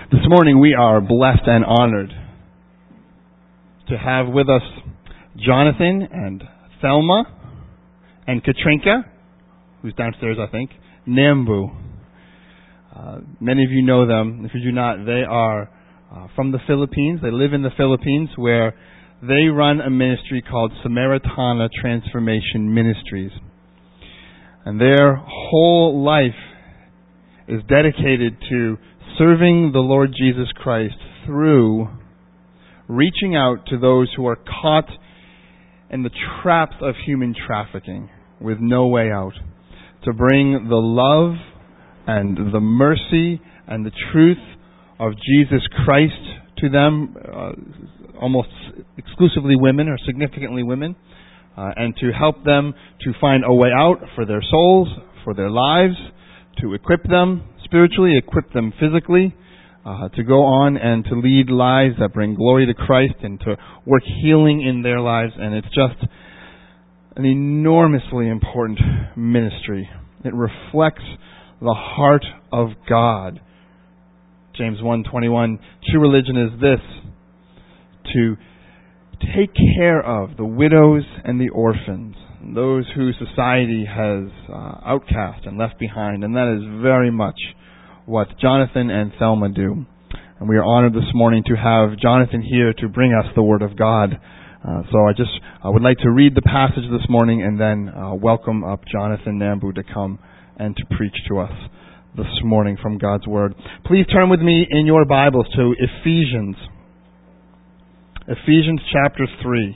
This morning we are blessed and honored to have with us Jonathan and Thelma and Katrinka, who's downstairs I think, Nambu. Many of you know them. If you do not, they are from the Philippines. They live in the Philippines where they run a ministry called Samaritana Transformation Ministries. And their whole life is dedicated to serving the Lord Jesus Christ through reaching out to those who are caught in the traps of human trafficking with no way out, to bring the love and the mercy and the truth of Jesus Christ to them, almost exclusively women or significantly women, and to help them to find a way out for their souls, for their lives, to equip them spiritually, equip them physically, to go on and to lead lives that bring glory to Christ and to work healing in their lives. And it's just an enormously important ministry. It reflects the heart of God. James 1:21, true religion is this, to take care of the widows and the orphans, those who society has outcast and left behind. And that is very much what Jonathan and Thelma do. And we are honored this morning to have Jonathan here to bring us the Word of God. So I would like to read the passage this morning and then welcome up Jonathan Nambu to come and to preach to us this morning from God's Word. Please turn with me in your Bibles to Ephesians chapter 3.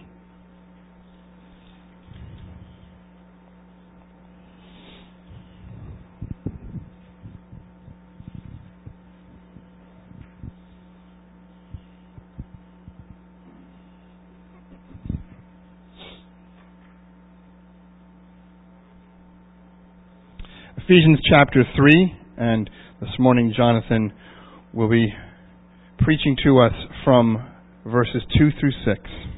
Ephesians chapter 3, and this morning Jonathan will be preaching to us from verses 2 through 6.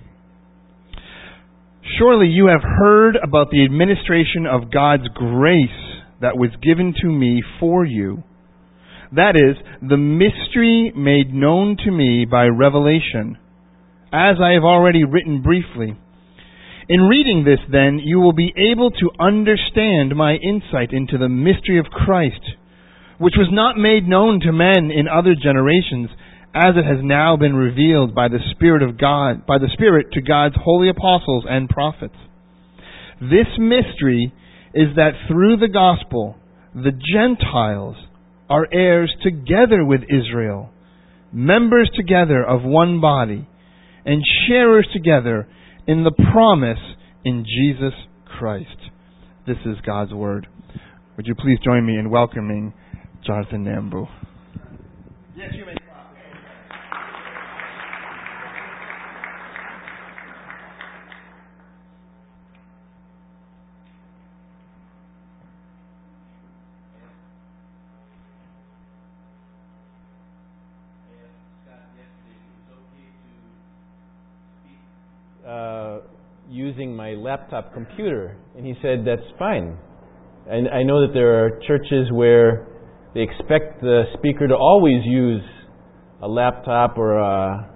Surely you have heard about the administration of God's grace that was given to me for you. That is, the mystery made known to me by revelation, as I have already written briefly. In reading this, then, you will be able to understand my insight into the mystery of Christ, which was not made known to men in other generations, as it has now been revealed by the Spirit of God, by the Spirit to God's holy apostles and prophets. This mystery is that through the gospel, the Gentiles are heirs together with Israel, members together of one body, and sharers together in the promise in Jesus Christ. This is God's Word. Would you please join me in welcoming Jonathan Nambu? Yes, you may. Using my laptop computer, and he said that's fine. And I know that there are churches where they expect the speaker to always use a laptop or a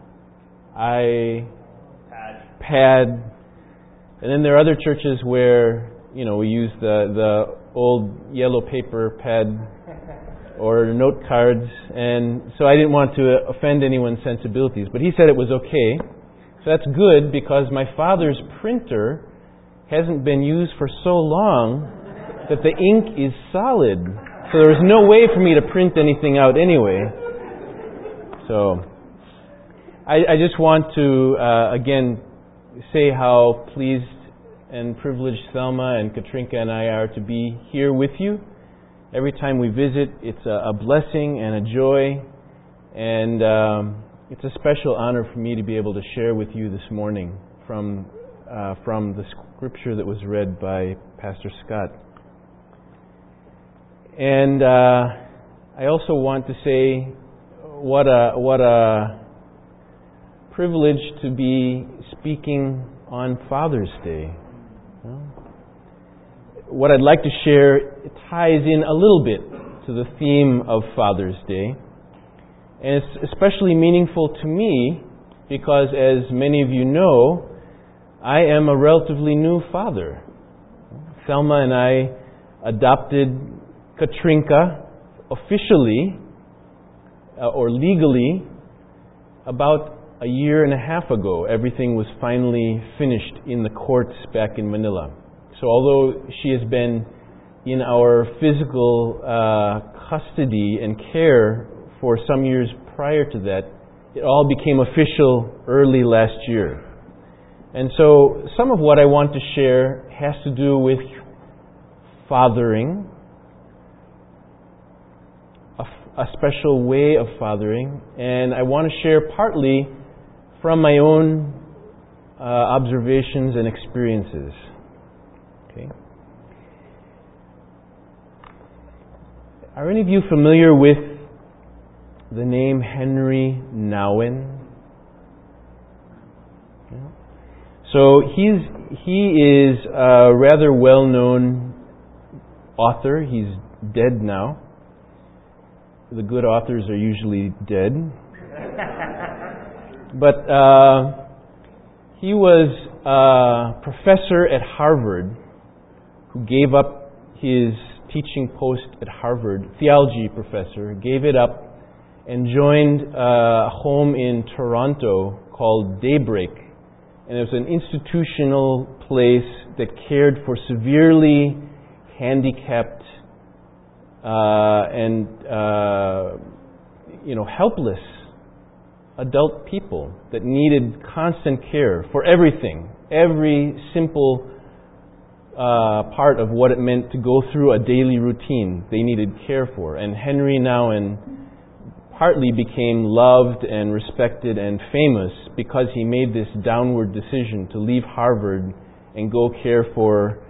iPad, and then there are other churches where we use the old yellow paper pad or note cards, and so I didn't want to offend anyone's sensibilities, but he said it was okay. So that's good, because my father's printer hasn't been used for so long that the ink is solid. So there's no way for me to print anything out anyway. So I just want to, again, say how pleased and privileged Thelma and Katrinka and I are to be here with you. Every time we visit, it's a blessing and a joy, and it's a special honor for me to be able to share with you this morning from the scripture that was read by Pastor Scott. And I also want to say what a privilege to be speaking on Father's Day. What I'd like to share ties in a little bit to the theme of Father's Day. And it's especially meaningful to me because, as many of you know, I am a relatively new father. Thelma and I adopted Katrinka officially or legally about a year and a half ago. Everything was finally finished in the courts back in Manila. So although she has been in our physical custody and care for some years prior to that, it all became official early last year. And so some of what I want to share has to do with fathering, a special way of fathering, and I want to share partly from my own observations and experiences. Okay. Are any of you familiar with the name Henry Nouwen? So he is a rather well-known author. He's dead now. The good authors are usually dead. But he was a professor at Harvard who gave up his teaching post at Harvard, theology professor, gave it up and joined a home in Toronto called Daybreak. And it was an institutional place that cared for severely handicapped and helpless adult people that needed constant care for everything, every simple part of what it meant to go through a daily routine they needed care for. And Henry Nouwen partly became loved and respected and famous because he made this downward decision to leave Harvard and go care for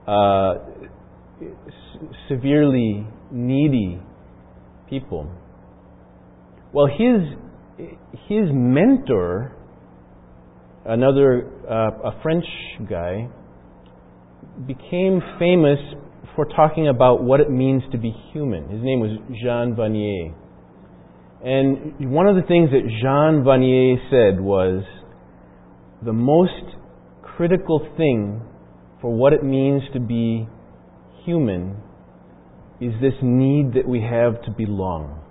severely needy people. Well, his mentor, a French guy, became famous for talking about what it means to be human. His name was Jean Vanier. And one of the things that Jean Vanier said was, the most critical thing for what it means to be human is this need that we have to belong.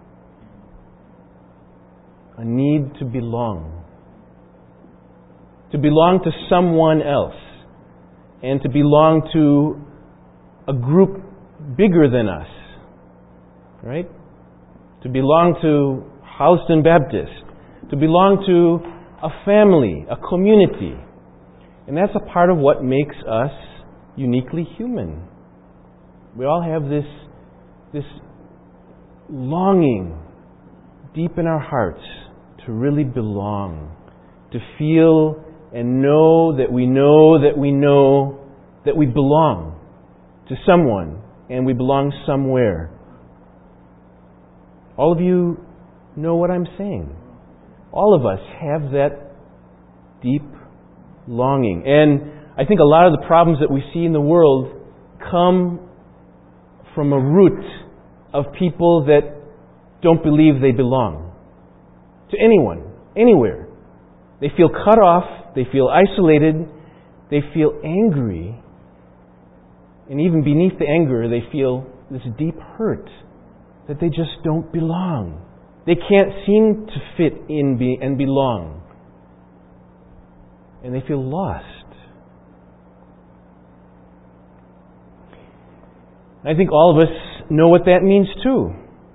A need to belong. To belong to someone else. And to belong to a group bigger than us. Right? To belong to Houston Baptist. To belong to a family, a community. And that's a part of what makes us uniquely human. We all have this longing deep in our hearts to really belong, to feel and know that we know that we know that we belong to someone and we belong somewhere. All of you know what I'm saying. All of us have that deep longing. And I think a lot of the problems that we see in the world come from a root of people that don't believe they belong to anyone, anywhere. They feel cut off, they feel isolated, they feel angry, and even beneath the anger they feel this deep hurt that they just don't belong. They can't seem to fit in and belong. And they feel lost. I think all of us know what that means too.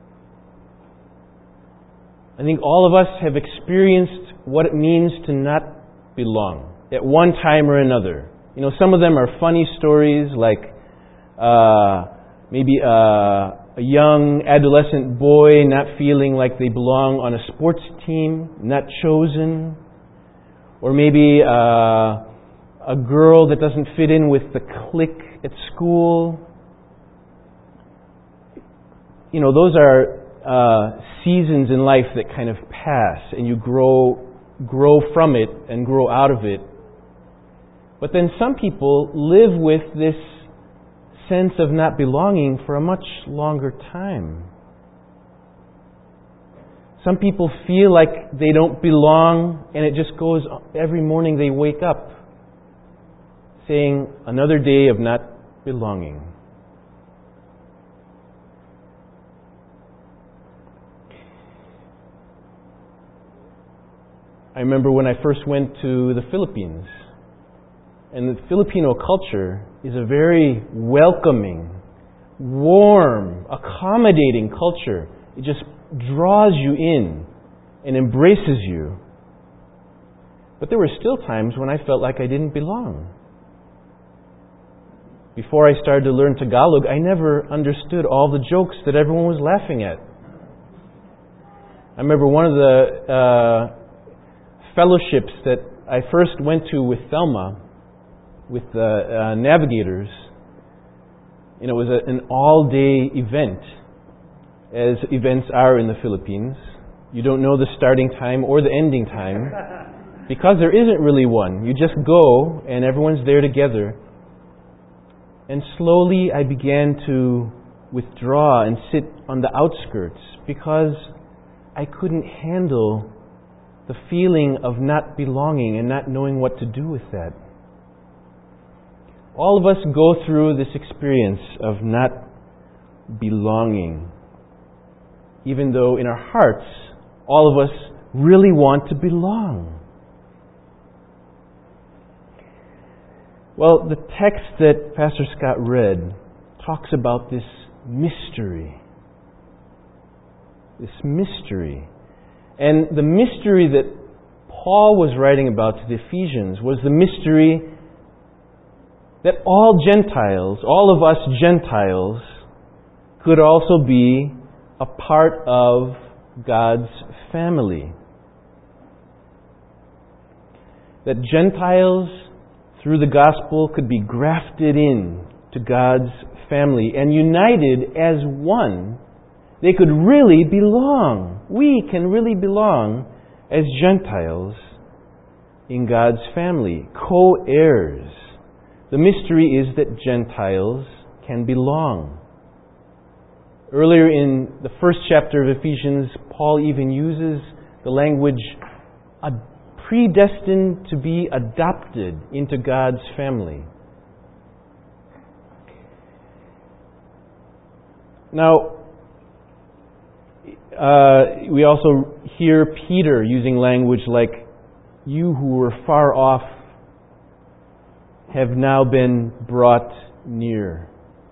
I think all of us have experienced what it means to not belong at one time or another. You know, some of them are funny stories, like maybe a young adolescent boy not feeling like they belong on a sports team, not chosen. Or maybe a girl that doesn't fit in with the clique at school. You know, those are seasons in life that kind of pass, and you grow from it and grow out of it. But then some people live with this sense of not belonging for a much longer time. Some people feel like they don't belong, and it just goes, every morning they wake up saying, another day of not belonging. I remember when I first went to the Philippines, and the Filipino culture is a very welcoming, warm, accommodating culture. It just draws you in and embraces you. But there were still times when I felt like I didn't belong. Before I started to learn Tagalog, I never understood all the jokes that everyone was laughing at. I remember one of the fellowships that I first went to with Thelma, with the navigators, and it was an all-day event, as events are in the Philippines. You don't know the starting time or the ending time, because there isn't really one. You just go, and everyone's there together. And slowly I began to withdraw and sit on the outskirts, because I couldn't handle the feeling of not belonging and not knowing what to do with that. All of us go through this experience of not belonging, even though in our hearts, all of us really want to belong. Well, the text that Pastor Scott read talks about this mystery. This mystery. And the mystery that Paul was writing about to the Ephesians was the mystery that all Gentiles, all of us Gentiles, could also be a part of God's family. That Gentiles, through the gospel, could be grafted in to God's family and united as one. They could really belong. We can really belong as Gentiles in God's family, co-heirs. The mystery is that Gentiles can belong. Earlier in the first chapter of Ephesians, Paul even uses the language predestined to be adopted into God's family. Now, we also hear Peter using language like, you who were far off have now been brought near.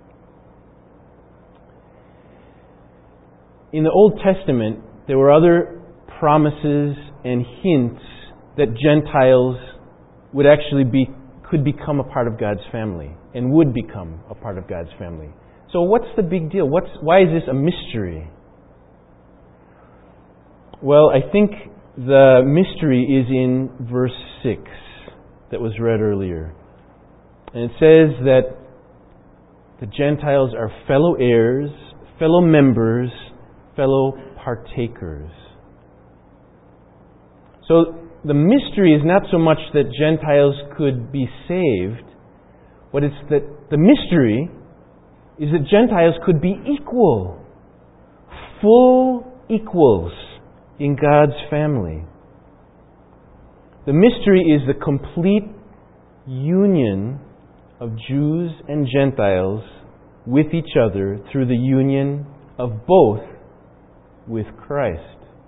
In the Old Testament, there were other promises and hints that Gentiles would actually could become a part of God's family and would become a part of God's family. So what's the big deal? Why is this a mystery? Well, I think the mystery is in verse 6 that was read earlier. And it says that the Gentiles are fellow heirs, fellow members, fellow partakers. So the mystery is not so much that Gentiles could be saved, but it's that the mystery is that Gentiles could be equal, full equals in God's family. The mystery is the complete union of Jews and Gentiles with each other through the union of both with Christ.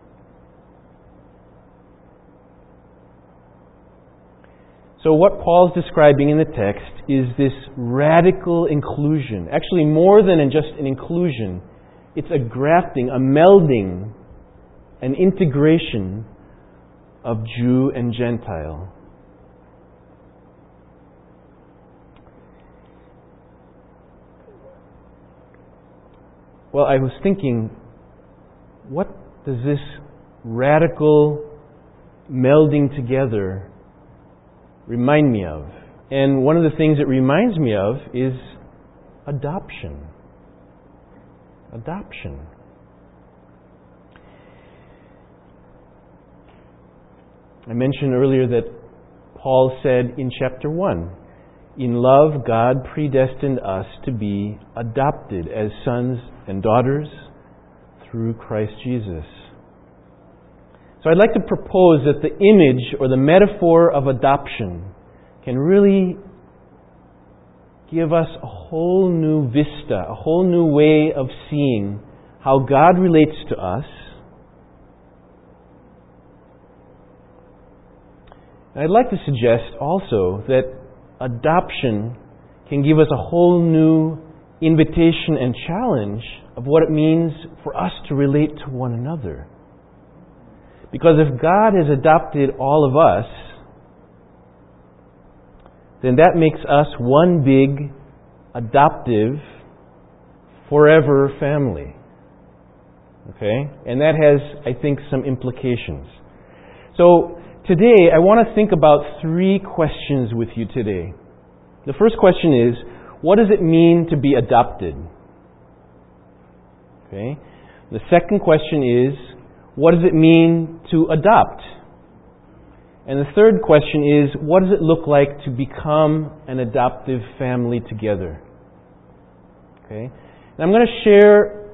So what Paul's describing in the text is this radical inclusion. Actually, more than just an inclusion, it's a grafting, a melding, an integration of Jew and Gentile. Well, I was thinking, what does this radical melding together remind me of? And one of the things it reminds me of is adoption. Adoption. I mentioned earlier that Paul said in chapter 1, in love God predestined us to be adopted as sons and daughters through Christ Jesus. So I'd like to propose that the image or the metaphor of adoption can really give us a whole new vista, a whole new way of seeing how God relates to us. And I'd like to suggest also that adoption can give us a whole new invitation and challenge of what it means for us to relate to one another. Because if God has adopted all of us, then that makes us one big, adoptive, forever family. Okay? And that has, I think, some implications. So, today, I want to think about 3 questions with you today. The first question is, what does it mean to be adopted? Okay? The second question is, what does it mean to adopt? And the third question is, what does it look like to become an adoptive family together? Okay? And I'm going to share,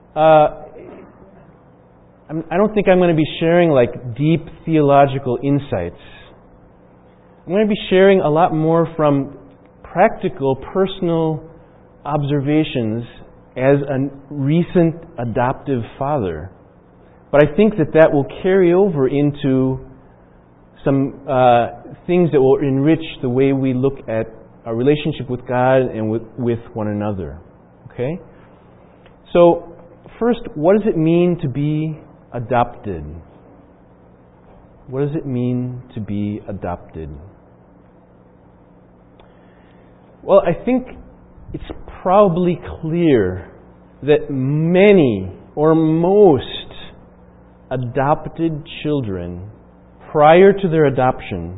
I don't think I'm going to be sharing like deep theological insights. I'm going to be sharing a lot more from practical, personal observations as a recent adoptive father. But I think that will carry over into some things that will enrich the way we look at our relationship with God and with one another. Okay? So, first, what does it mean to be adopted? What does it mean to be adopted? Well, I think it's probably clear that many or most adopted children, prior to their adoption,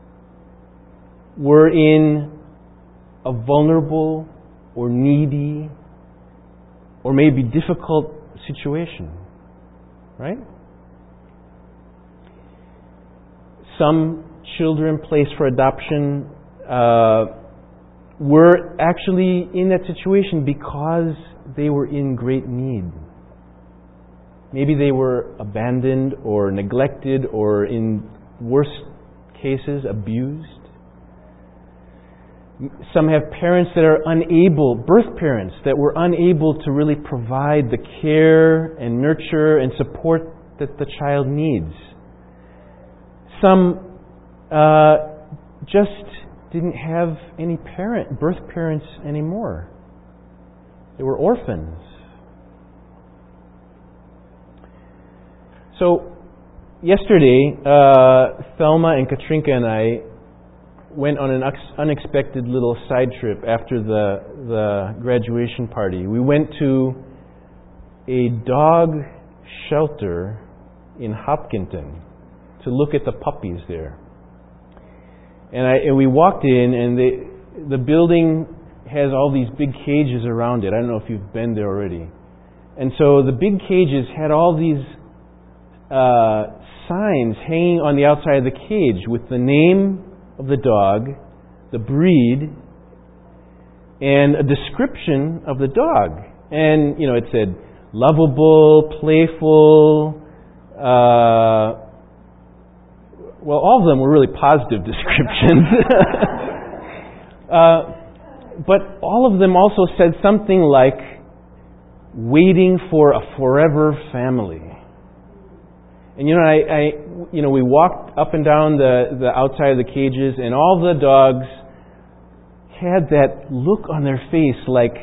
were in a vulnerable or needy or maybe difficult situation. Right? Some children placed for adoption were actually in that situation because they were in great need. Maybe they were abandoned or neglected or, in worst cases, abused. Some have parents that are unable, birth parents, that were unable to really provide the care and nurture and support that the child needs. Some just didn't have any birth parents anymore. They were orphans. So, yesterday, Thelma and Katrinka and I went on an unexpected little side trip after the graduation party. We went to a dog shelter in Hopkinton to look at the puppies there. And we walked in, and the building has all these big cages around it. I don't know if you've been there already. And so the big cages had all these signs hanging on the outside of the cage with the name of the dog, the breed, and a description of the dog. And, it said lovable, playful, well, all of them were really positive descriptions. But all of them also said something like, waiting for a forever family. And we walked up and down the outside of the cages, and all the dogs had that look on their face like,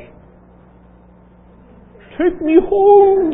take me home.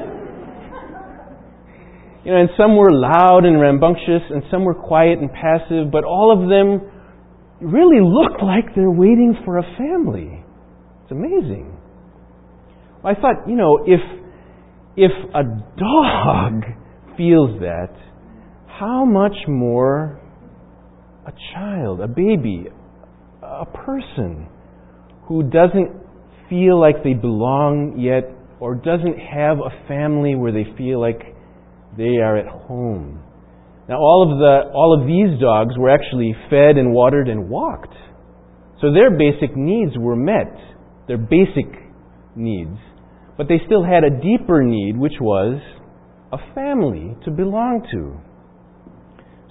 And some were loud and rambunctious, and some were quiet and passive, but all of them really looked like they're waiting for a family. It's amazing. I thought, if a dog feels that, how much more a child, a baby, a person who doesn't feel like they belong yet, or doesn't have a family where they feel like they are at home. Now, all of these dogs were actually fed and watered and walked. So their basic needs were met, their basic needs. But they still had a deeper need, which was a family to belong to.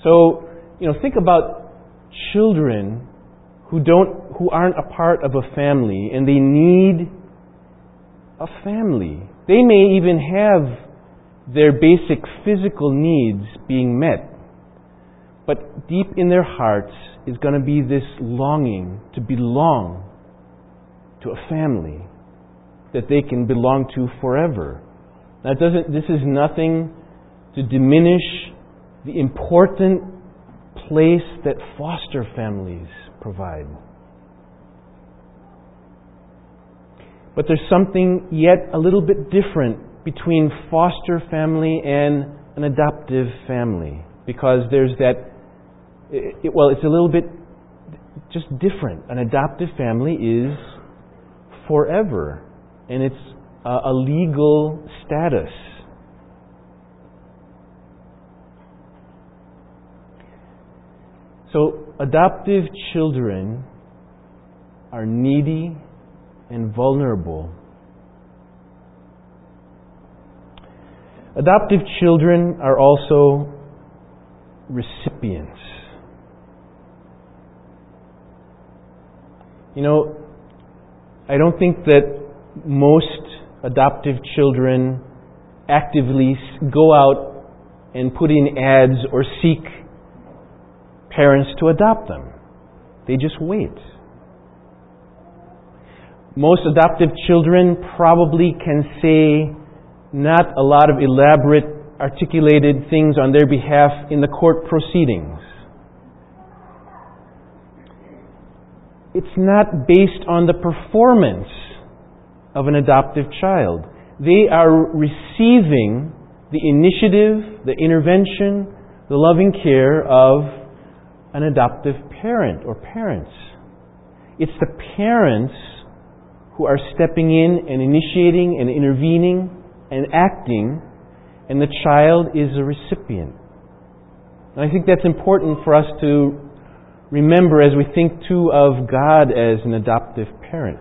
So, think about children who aren't a part of a family, and they need a family. They may even have their basic physical needs being met, but deep in their hearts is going to be this longing to belong to a family that they can belong to forever. This is nothing to diminish the important place that foster families provide. But there's something yet a little bit different between foster family and an adoptive family, because there's it's a little bit just different. An adoptive family is forever, and it's a legal status. So, adoptive children are needy and vulnerable. Adoptive children are also recipients. I don't think that most adoptive children actively go out and put in ads or seek parents to adopt them. They just wait. Most adoptive children probably can say not a lot of elaborate, articulated things on their behalf in the court proceedings. It's not based on the performance of an adoptive child. They are receiving the initiative, the intervention, the loving care of an adoptive parent or parents. It's the parents who are stepping in and initiating and intervening and acting, and the child is a recipient. And I think that's important for us to remember as we think too of God as an adoptive parent.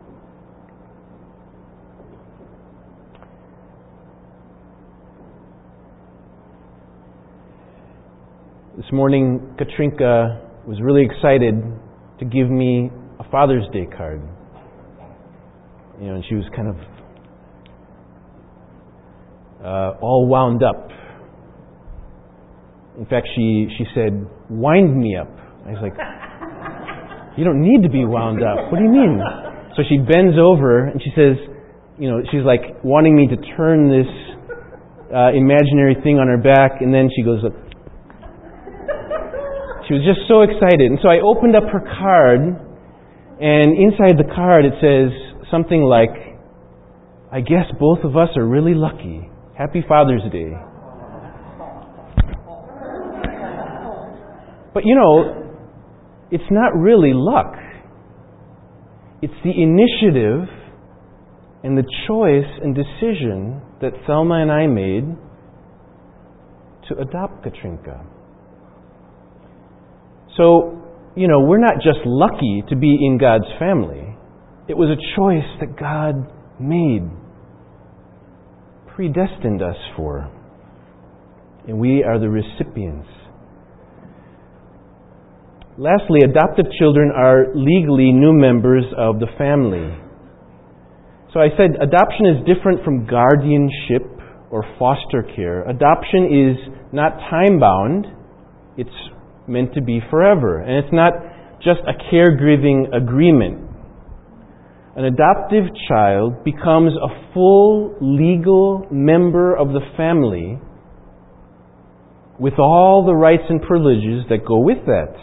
This morning, Katrinka was really excited to give me a Father's Day card. And she was kind of all wound up. In fact, she said, "Wind me up." I was like, "You don't need to be wound up. What do you mean?" So she bends over and she says, she's like wanting me to turn this imaginary thing on her back, and then she goes, she was just so excited. And so I opened up her card, and inside the card it says something like, "I guess both of us are really lucky. Happy Father's Day." But it's not really luck. It's the initiative and the choice and decision that Thelma and I made to adopt Katrinka. So, we're not just lucky to be in God's family. It was a choice that God made, predestined us for. And we are the recipients. Lastly, adoptive children are legally new members of the family. So I said adoption is different from guardianship or foster care. Adoption is not time-bound. It's meant to be forever. And it's not just a caregiving agreement. An adoptive child becomes a full legal member of the family with all the rights and privileges that go with that.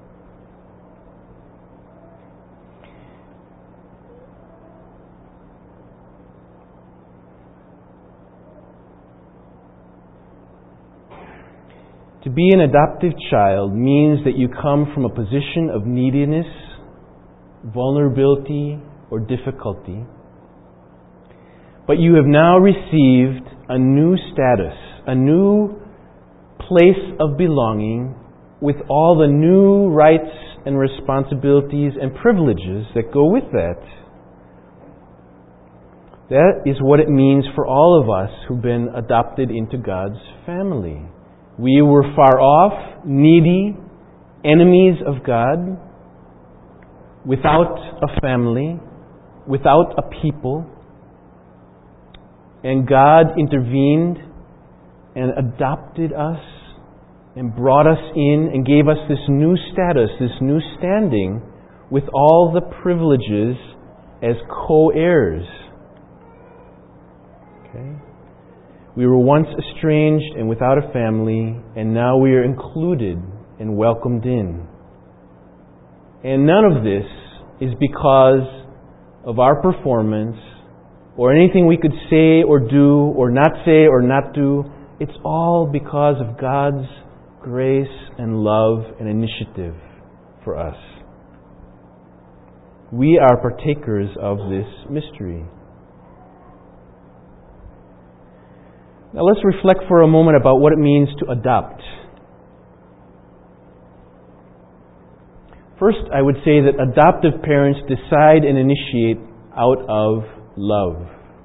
To be an adoptive child means that you come from a position of neediness, vulnerability, or difficulty. But you have now received a new status, a new place of belonging with all the new rights and responsibilities and privileges that go with that. That is what it means for all of us who've been adopted into God's family. We were far off, needy, enemies of God, without a family, without a people. And God intervened and adopted us and brought us in and gave us this new status, this new standing with all the privileges as co-heirs. Okay? We were once estranged and without a family, and now we are included and welcomed in. And none of this is because of our performance or anything we could say or do or not say or not do. It's all because of God's grace and love and initiative for us. We are partakers of this mystery. Now let's reflect for a moment about what it means to adopt. First, I would say that adoptive parents decide and initiate out of love.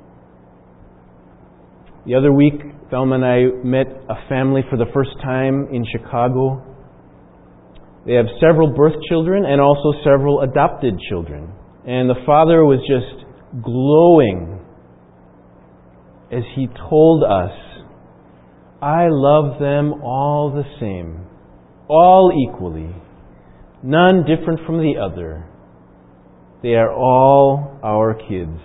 The other week, Thelma and I met a family for the first time in Chicago. They have several birth children and also several adopted children. And the father was just glowing as he told us, I love them all the same, all equally, none different from the other. They are all our kids.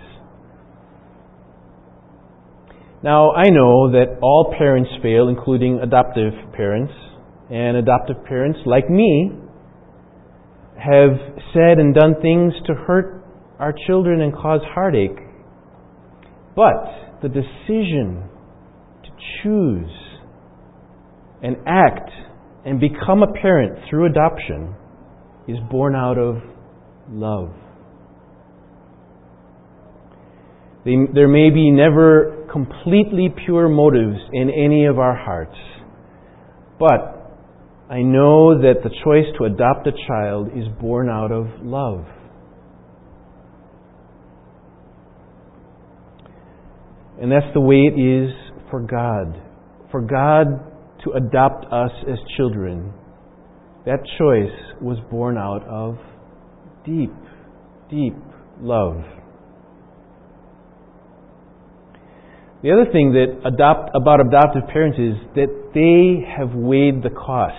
Now, I know that all parents fail, including adoptive parents. And adoptive parents, like me, have said and done things to hurt our children and cause heartache. But the decision to choose and act and become a parent through adoption is born out of love. There may be never completely pure motives in any of our hearts, but I know that the choice to adopt a child is born out of love. And that's the way it is for God. For God to adopt us as children, that choice was born out of deep, deep love. The other thing that about adoptive parents is that they have weighed the cost.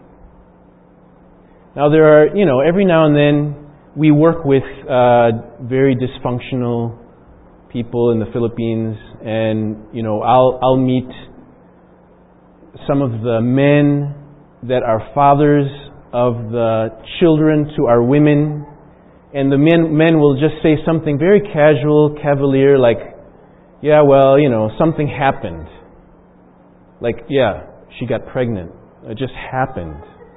Now there are, every now and then we work with very dysfunctional people in the Philippines, and I'll meet some of the men that are fathers of the children to our women, and the men will just say something very casual, cavalier, like, yeah, well, something happened. Like, yeah, she got pregnant. It just happened.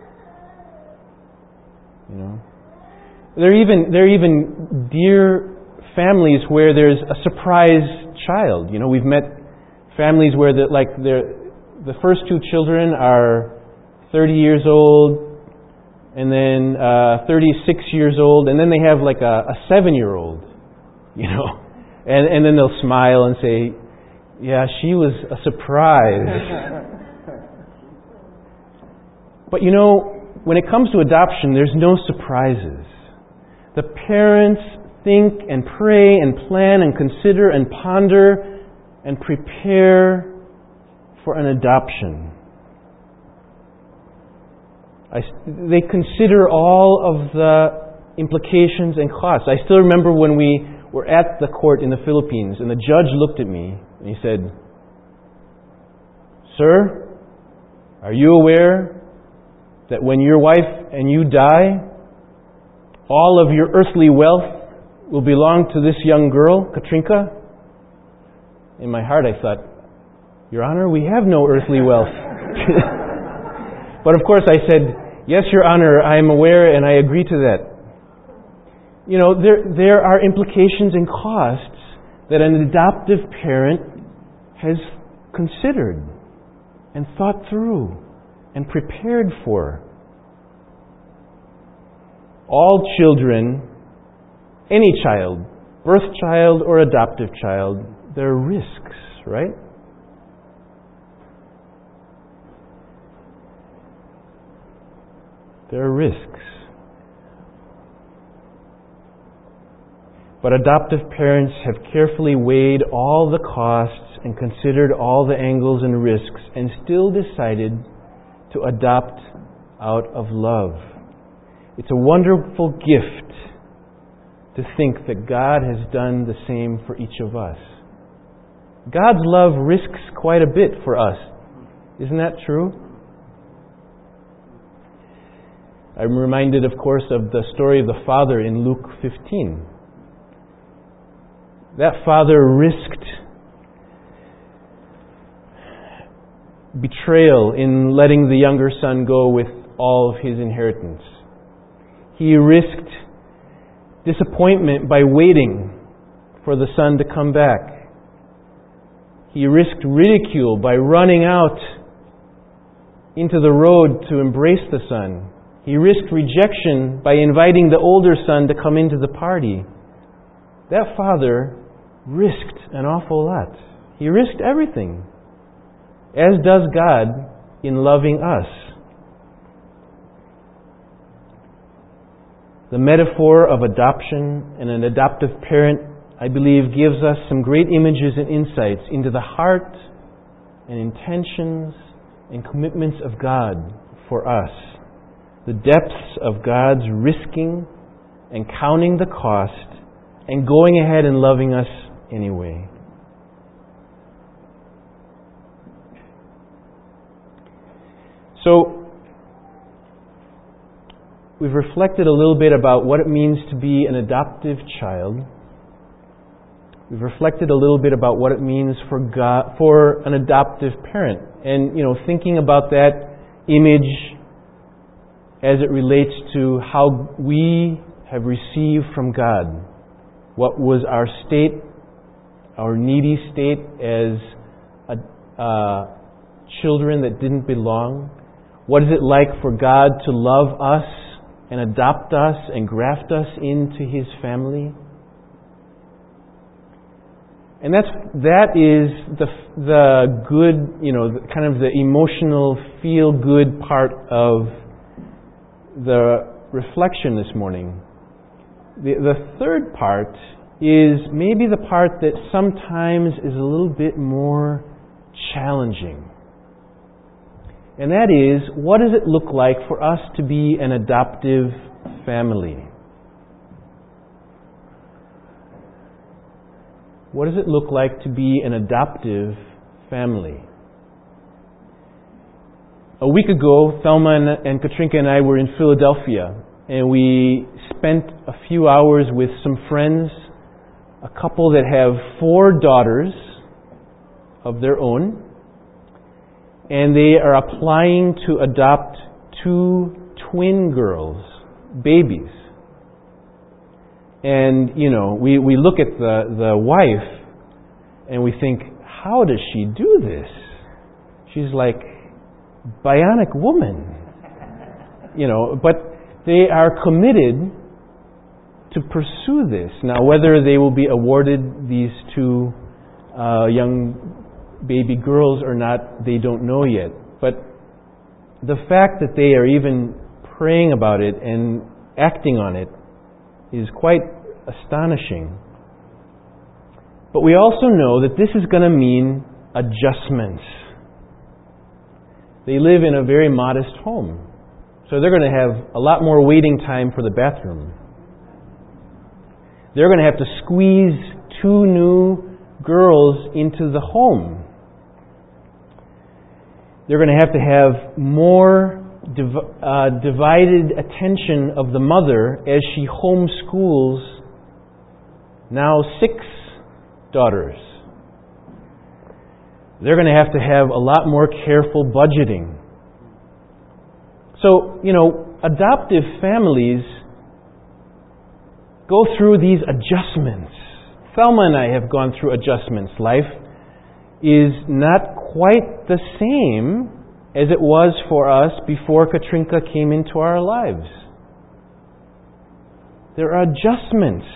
There are even dear families where there's a surprise child. We've met families where the first two children are 30 years old, and then 36 years old, and then they have like a 7-year-old, and then they'll smile and say, yeah, she was a surprise. But when it comes to adoption, there's no surprises. The parents think and pray and plan and consider and ponder and prepare for an adoption. They consider all of the implications and costs. I still remember when we were at the court in the Philippines, and the judge looked at me and he said, "Sir, are you aware that when your wife and you die, all of your earthly wealth will belong to this young girl, Katrinka?" In my heart I thought, Your Honor, we have no earthly wealth. But of course I said, yes, Your Honor, I am aware and I agree to that. There are implications and costs that an adoptive parent has considered and thought through and prepared for. All children, any child, birth child or adoptive child, there are risks, right? There are risks. But adoptive parents have carefully weighed all the costs and considered all the angles and risks and still decided to adopt out of love. It's a wonderful gift to think that God has done the same for each of us. God's love risks quite a bit for us. Isn't that true? I'm reminded, of course, of the story of the father in Luke 15. That father risked betrayal in letting the younger son go with all of his inheritance. He risked disappointment by waiting for the son to come back. He risked ridicule by running out into the road to embrace the son. He risked rejection by inviting the older son to come into the party. That father risked an awful lot. He risked everything, as does God in loving us. The metaphor of adoption and an adoptive parent, I believe, gives us some great images and insights into the heart and intentions and commitments of God for us. The depths of God's risking and counting the cost and going ahead and loving us anyway. So, we've reflected a little bit about what it means to be an adoptive child. We've reflected a little bit about what it means for an adoptive parent. And, thinking about that image as it relates to how we have received from God. What was our state, our needy state as children that didn't belong? What is it like for God to love us and adopt us and graft us into His family? And that is the good, kind of the emotional, feel-good part of the reflection this morning. The third part is maybe the part that sometimes is a little bit more challenging. And that is, what does it look like for us to be an adoptive family? What does it look like to be an adoptive family? A week ago, Thelma and Katrinka and I were in Philadelphia, and we spent a few hours with some friends, a couple that have 4 daughters of their own, and they are applying to adopt 2 twin girls, babies. And, we look at the wife and we think, how does she do this? She's like bionic woman. But they are committed to pursue this. Now, whether they will be awarded these 2 young baby girls or not, they don't know yet. But the fact that they are even praying about it and acting on it is quite astonishing. But we also know that this is going to mean adjustments. They live in a very modest home, so they're going to have a lot more waiting time for the bathroom. They're going to have to squeeze 2 new girls into the home. They're going to have more divided attention of the mother as she homeschools now 6 daughters. They're going to have a lot more careful budgeting. So, adoptive families go through these adjustments. Thelma and I have gone through adjustments. Life is not quite the same as it was for us before Katrinka came into our lives. There are adjustments.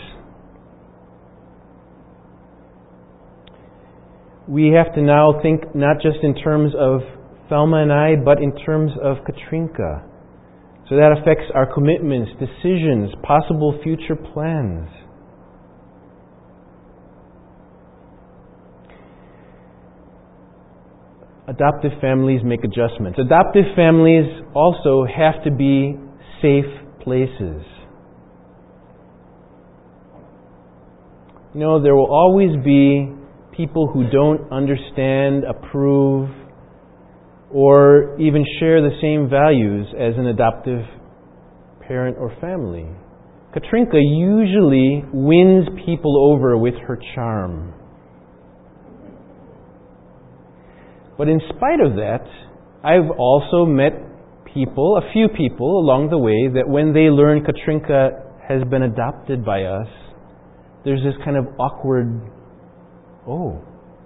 We have to now think not just in terms of Thelma and I, but in terms of Katrinka. So that affects our commitments, decisions, possible future plans. Adoptive families make adjustments. Adoptive families also have to be safe places. You know, there will always be people who don't understand, approve, or even share the same values as an adoptive parent or family. Katrinka usually wins people over with her charm. But in spite of that, I've also met people, a few people along the way, that when they learn Katrinka has been adopted by us, there's this kind of awkward, oh.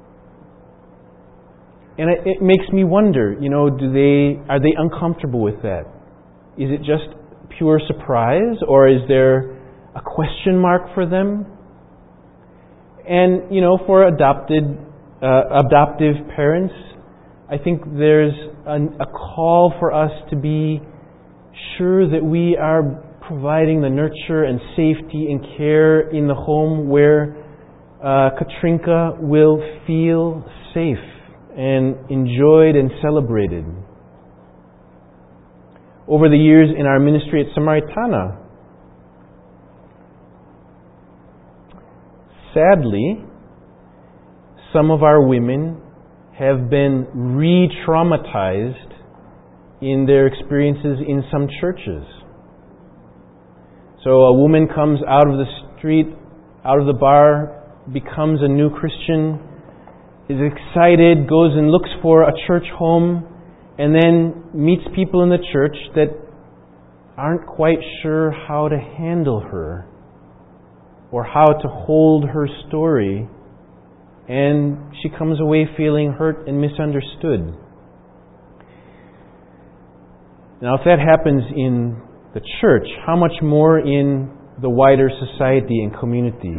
And it makes me wonder, you know, are they uncomfortable with that? Is it just pure surprise, or is there a question mark for them? And, you know, for adoptive parents, I think there's a call for us to be sure that we are providing the nurture and safety and care in the home where Katrinka will feel safe and enjoyed and celebrated. Over the years in our ministry at Samaritana, sadly, some of our women have been re-traumatized in their experiences in some churches. So a woman comes out of the street, out of the bar, becomes a new Christian, is excited, goes and looks for a church home, and then meets people in the church that aren't quite sure how to handle her or how to hold her story, and she comes away feeling hurt and misunderstood. Now, if that happens in the church, how much more in the wider society and community?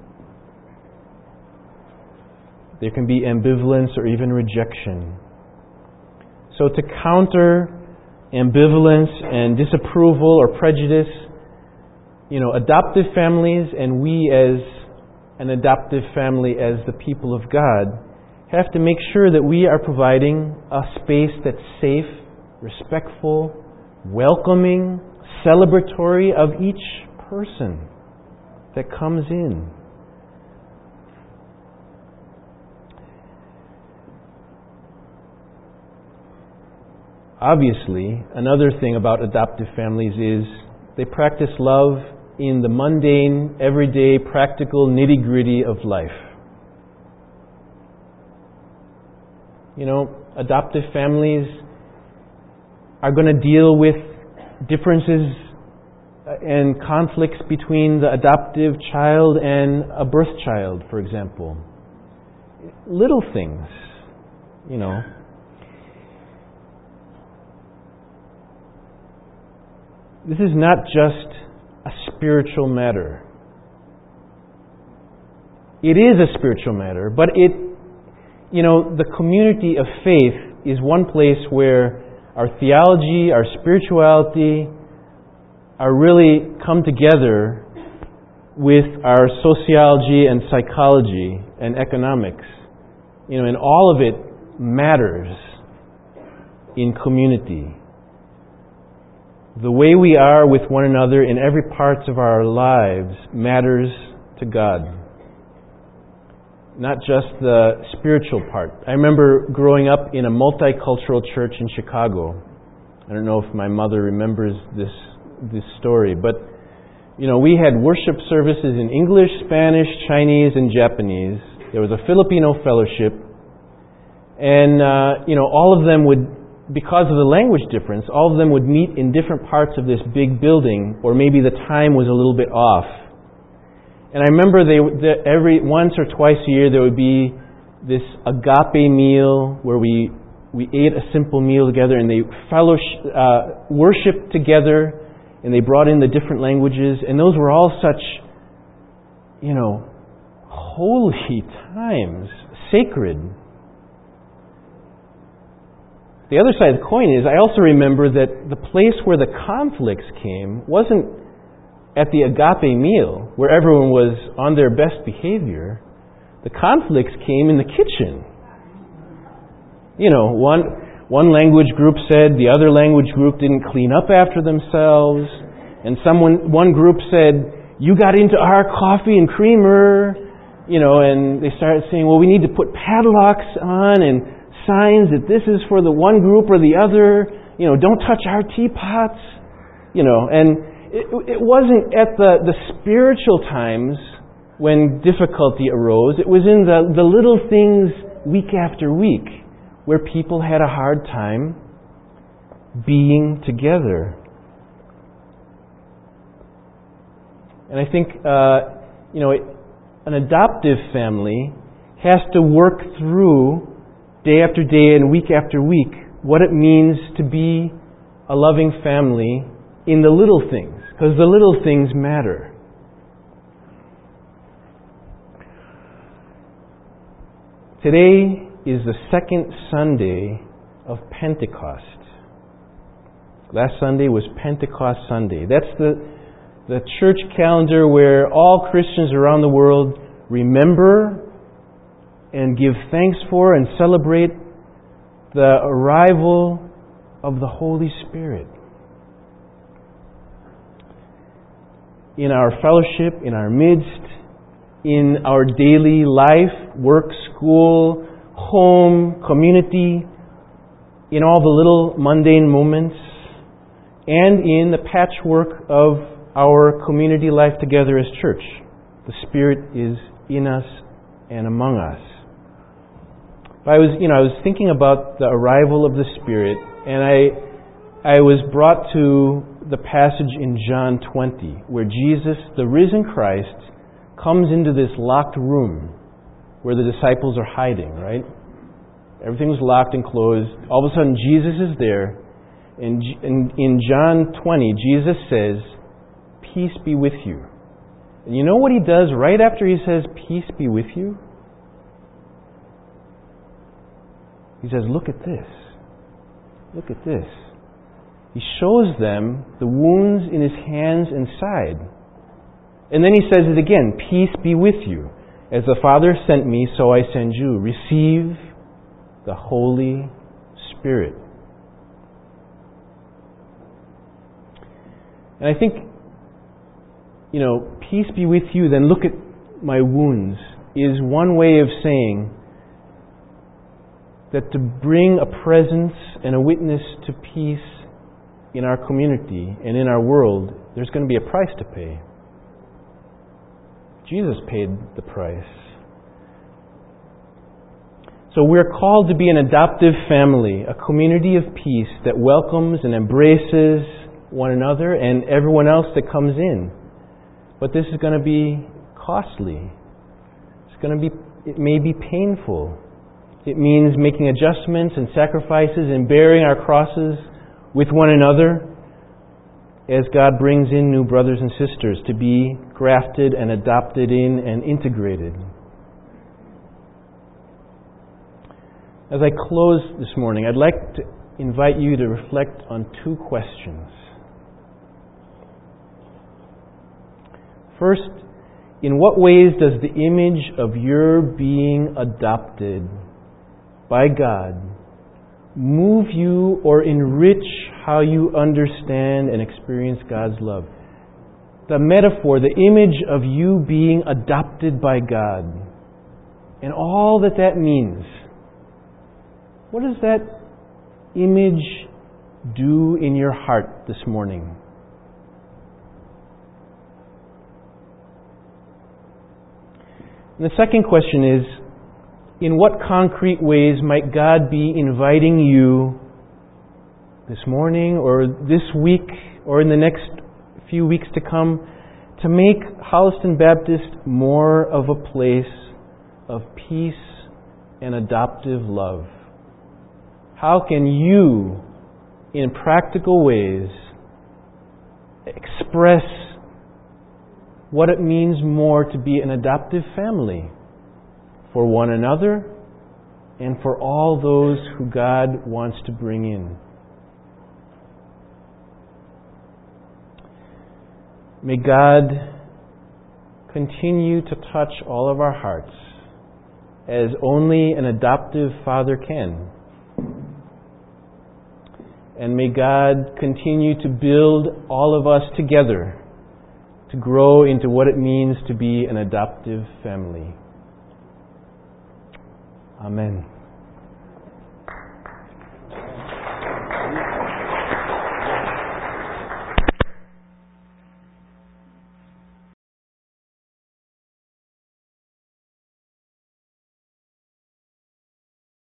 There can be ambivalence or even rejection. So to counter ambivalence and disapproval or prejudice, you know, adoptive families and we as an adoptive family, as the people of God, have to make sure that we are providing a space that's safe, respectful, welcoming, celebratory of each person that comes in. Obviously, another thing about adoptive families is they practice love in the mundane, everyday, practical nitty-gritty of life. You know, adoptive families are going to deal with differences and conflicts between the adoptive child and a birth child, for example. Little things, you know. This is not just a spiritual matter. It is a spiritual matter, but the community of faith is one place where our theology, our spirituality are really come together with our sociology and psychology and economics. You know, and all of it matters in community. The way we are with one another in every part of our lives matters to God. Not just the spiritual part. I remember growing up in a multicultural church in Chicago. I don't know if my mother remembers this story, but you know, we had worship services in English, Spanish, Chinese, and Japanese. There was a Filipino fellowship, and all of them would, because of the language difference, all of them would meet in different parts of this big building, or maybe the time was a little bit off. And I remember every once or twice a year there would be this agape meal where we ate a simple meal together, and they worshiped together, and they brought in the different languages, and those were all such, holy times, sacred. the other side of the coin is, I also remember that the place where the conflicts came wasn't at the agape meal, where everyone was on their best behavior. The conflicts came in the kitchen. You know, one language group said the other language group didn't clean up after themselves, and one group said, "You got into our coffee and creamer," you know, and they started saying, "Well, we need to put padlocks on and signs that this is for the one group or the other, you know, don't touch our teapots," you know. And it wasn't at the spiritual times when difficulty arose. It was in the little things week after week where people had a hard time being together. And I think, you know, an adoptive family has to work through day after day and week after week what it means to be a loving family in the little things, because the little things matter. Today is the second Sunday of Pentecost. Last Sunday was Pentecost Sunday. That's the church calendar where all Christians around the world remember and give thanks for and celebrate the arrival of the Holy Spirit in our fellowship, in our midst, in our daily life, work, school, home, community, in all the little mundane moments, and in the patchwork of our community life together as church. The Spirit is in us and among us. I was thinking about the arrival of the Spirit, and I was brought to the passage in John 20, where Jesus, the risen Christ, comes into this locked room where the disciples are hiding, right? Everything was locked and closed. All of a sudden, Jesus is there. And in John 20, Jesus says, "Peace be with you." And you know what he does right after he says, "Peace be with you"? He says, "Look at this. Look at this." He shows them the wounds in his hands and side. And then he says it again, "Peace be with you. As the Father sent me, so I send you. Receive the Holy Spirit." And I think, you know, "Peace be with you, then look at my wounds," is one way of saying that to bring a presence and a witness to peace in our community and in our world, there's going to be a price to pay. Jesus paid the price. So we're called to be an adoptive family, a community of peace that welcomes and embraces one another and everyone else that comes in. But this is going to be costly. It may be painful. It means making adjustments and sacrifices and bearing our crosses with one another as God brings in new brothers and sisters to be grafted and adopted in and integrated. As I close this morning, I'd like to invite you to reflect on two questions. First, in what ways does the image of your being adopted by God move you or enrich how you understand and experience God's love? The metaphor, the image of you being adopted by God and all that that means. What does that image do in your heart this morning? And the second question is, in what concrete ways might God be inviting you this morning or this week or in the next few weeks to come to make Holliston Baptist more of a place of peace and adoptive love? How can you, in practical ways, express what it means more to be an adoptive family for one another and for all those who God wants to bring in. May God continue to touch all of our hearts as only an adoptive father can. And may God continue to build all of us together to grow into what it means to be an adoptive family. Amen.